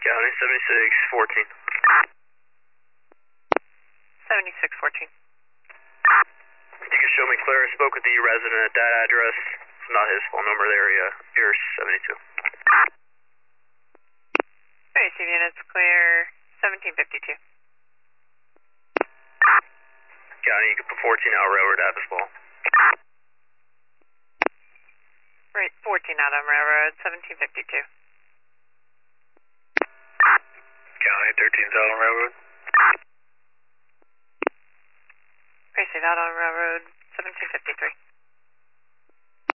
County 7614. 7614. You can show me clear. I spoke with the resident at that address. It's not his phone number there. You're 72. Alright, CV units clear. 1752. County, you can put 14 out railroad Abbotsford. Right, 14 out on railroad. 1752. County 13 out on railroad.